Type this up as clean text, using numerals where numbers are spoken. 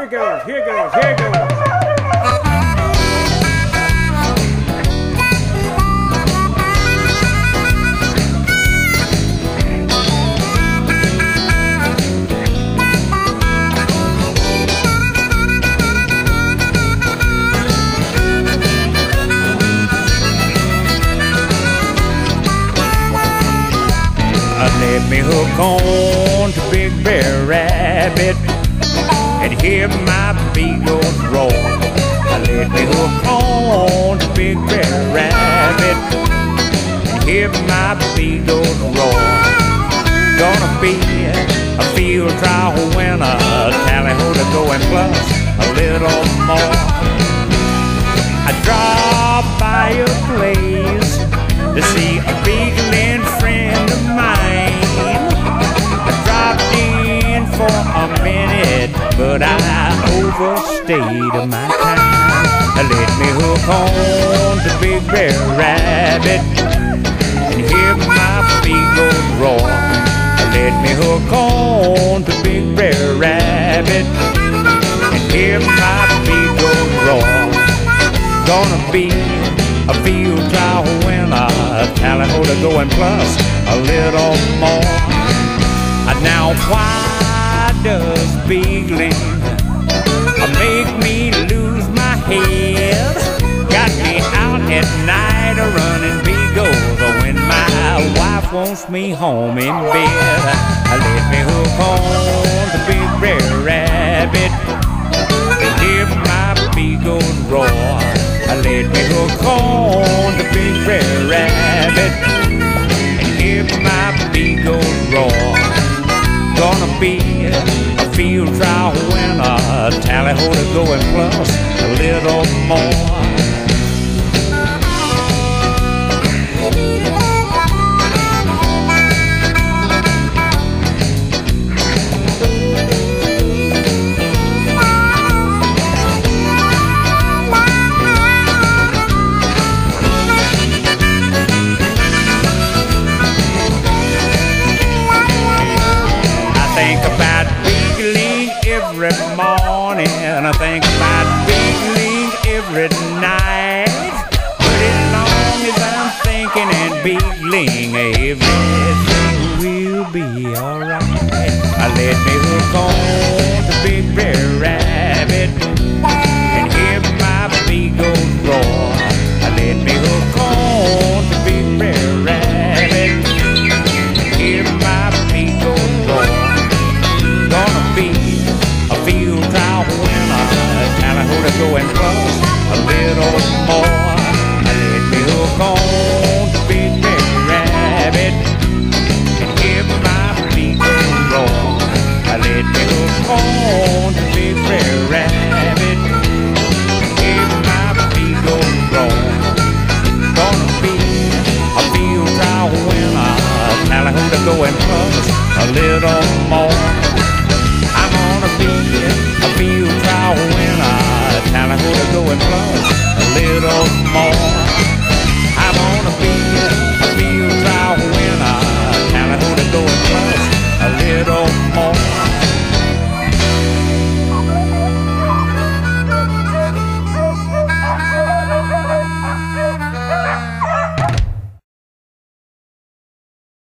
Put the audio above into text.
Here goes, here goes, here goes. Let me hook on to Big Bear Rabbit and hear my beagles roar. Let me hook on to Big Bear Rabbit and hear my beagles roar. Gonna be a field trial winner, tally-ho to going plus a little more. I dropped by your place to see a beagling friend of mine. I dropped in for a minute, but I overstayed my time. Let me hook on to Big Bear Rabbit and hear my beagles roar. Let me hook on to Big Bear Rabbit and hear my beagles roar. Gonna be a field trial winner, tally-ho to going plus a little more. Now why does beagling make me lose my head? Got me out at night running beagles when my wife wants me home in bed. Let me hook on to Big Bear Rabbit and hear my beagles roar. Let me hook on to Big Bear Rabbit and hear my beagles roar. Gonna be a field trial winner, tally-ho to going plus a little more. Every morning I think about beagling every night. But as long as I'm thinking and beagling, everything will be alright. Let me hook on to Big Bear Rabbit and hear my beagles roar. Let me hook on to Big Bear Rabbit and hear my beagles roar. Gonna be a field trial winner, tally-ho to going plus a little more. Let me hook on to Big Bear Rabbit and hear my beagles roar. Let me hook on to Big Bear Rabbit and hear my beagles roar. Gonna be a field trial winner, tally-ho to going plus a little more. I'm gonna be a field trial winner, tally-ho to going plus a little more.